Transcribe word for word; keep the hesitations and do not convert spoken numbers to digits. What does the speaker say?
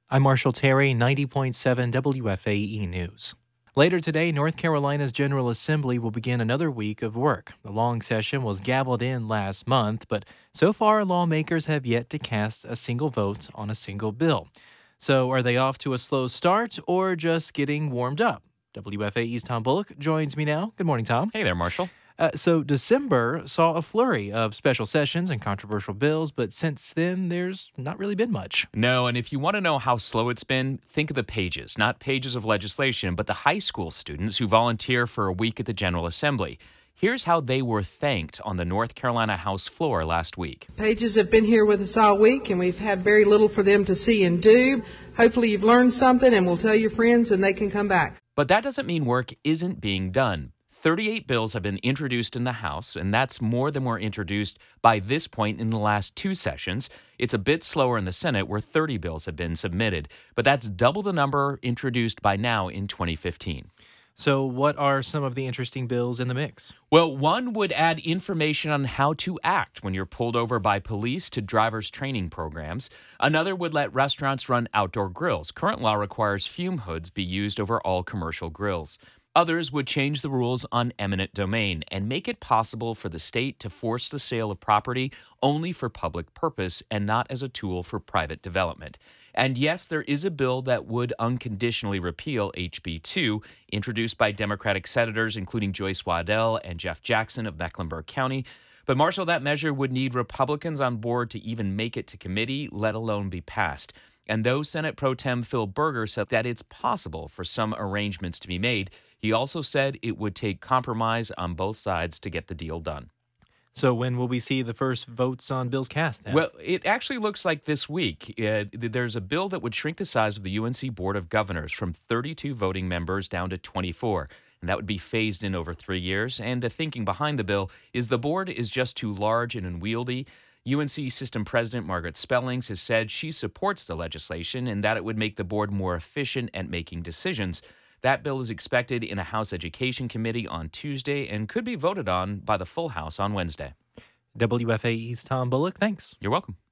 I'm Marshall Terry, ninety point seven W F A E News. Later today, North Carolina's General Assembly will begin another week of work. The long session was gavelled in last month, but so far lawmakers have yet to cast a single vote on a single bill. So are they off to a slow start or just getting warmed up? W F A E's Tom Bullock joins me now. Good morning, Tom. Hey there, Marshall. Uh, so December saw a flurry of special sessions and controversial bills, but since then, there's not really been much. No, and if you want to know how slow it's been, think of the pages, not pages of legislation, but the high school students who volunteer for a week at the General Assembly. Here's how they were thanked on the North Carolina House floor last week. Pages have been here with us all week, and we've had very little for them to see and do. Hopefully you've learned something and will tell your friends and they can come back. But that doesn't mean work isn't being done. thirty-eight bills have been introduced in the House, and that's more than were introduced by this point in the last two sessions. It's a bit slower in the Senate, where thirty bills have been submitted, but that's double the number introduced by now in twenty fifteen. So what are some of the interesting bills in the mix? Well, one would add information on how to act when you're pulled over by police to drivers' training programs. Another would let restaurants run outdoor grills. Current law requires fume hoods be used over all commercial grills. Others would change the rules on eminent domain and make it possible for the state to force the sale of property only for public purpose and not as a tool for private development. And yes, there is a bill that would unconditionally repeal H B two, introduced by Democratic senators, including Joyce Waddell and Jeff Jackson of Mecklenburg County. But, Marshall, that measure would need Republicans on board to even make it to committee, let alone be passed. And though Senate Pro Tem Phil Berger said that it's possible for some arrangements to be made, he also said it would take compromise on both sides to get the deal done. So when will we see the first votes on bills cast then? Well, it actually looks like this week. Uh, there's a bill that would shrink the size of the U N C Board of Governors from thirty-two voting members down to twenty-four. And that would be phased in over three years. And the thinking behind the bill is the board is just too large and unwieldy. U N C System President Margaret Spellings has said she supports the legislation and that it would make the board more efficient at making decisions. That bill is expected in a House Education Committee on Tuesday and could be voted on by the full House on Wednesday. W F A E's Tom Bullock, thanks. You're welcome.